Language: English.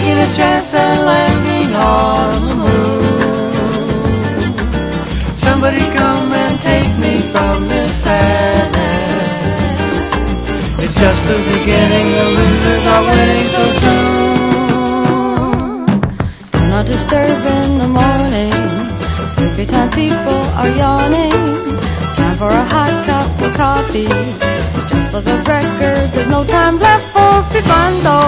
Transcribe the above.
taking a chance and landing on the moon. Somebody come and take me from this sadness. It's just the beginning, the losers are winning so soon. Do not disturb in the morning, sleepy time people are yawning. Time for a hot cup of coffee, just for the record, there's no time left for fifando.